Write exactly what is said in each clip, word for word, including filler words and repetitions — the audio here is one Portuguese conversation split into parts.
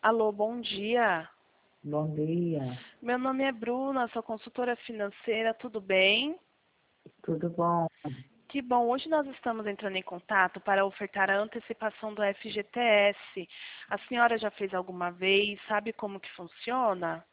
Alô, bom dia. Bom dia, Meu nome é Bruna, sou consultora financeira, tudo bem? tudo bom? Que bom, hoje nós estamos entrando em contato para ofertar a antecipação do F G T S. A senhora já fez alguma vez? Sabe como que funciona?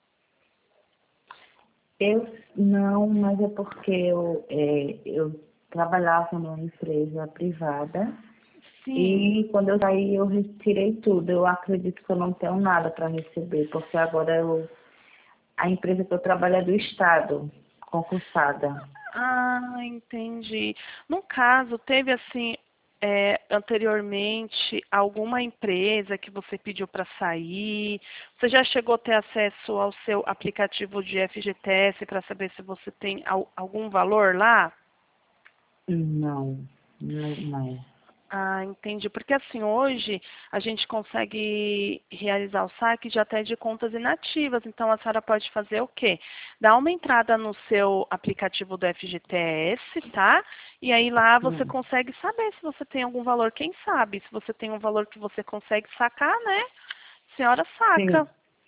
Eu não, mas é porque eu, é, eu trabalhava numa empresa privada Sim. e quando eu saí eu retirei tudo. Eu acredito que eu não tenho nada para receber, porque agora eu, a empresa que eu trabalho é do Estado, concursada. Ah, entendi. No caso, teve assim, é, anteriormente, alguma empresa que você pediu para sair? Você já chegou a ter acesso ao seu aplicativo de F G T S para saber se você tem al- algum valor lá? Não, não, não. Ah, entendi. Porque assim, hoje a gente consegue realizar o saque de até de contas inativas. Então a senhora pode fazer o quê? Dar uma entrada no seu aplicativo do F G T S, tá? E aí lá você Sim, consegue saber se você tem algum valor. Quem sabe? Se você tem um valor que você consegue sacar, né? A senhora sim, saca.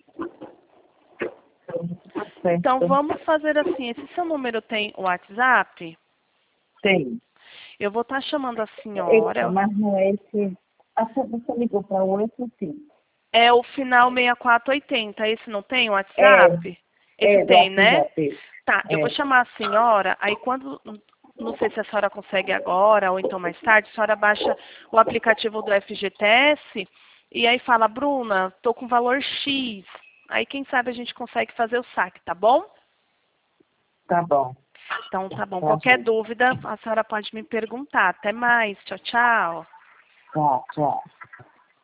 tá Então certo. vamos fazer assim. Esse seu número tem o WhatsApp? Tem. Eu vou estar chamando a Eita, senhora. mas não é esse. Ah, você ligou para o oito, sim. É o final seis quatro oito zero. Esse não tem o É, WhatsApp? Esse é do tem, né? WhatsApp. Tá, eu vou É, chamar a senhora, aí quando, não sei se a senhora consegue agora ou então mais tarde, a senhora baixa o aplicativo do F G T S e aí fala, Bruna, tô com valor X. Aí quem sabe a gente consegue fazer o saque, tá bom? tá bom. Então tá bom. Tá Qualquer bom. dúvida, a senhora pode me perguntar. Até mais. Tchau, tchau. Tá, tchau.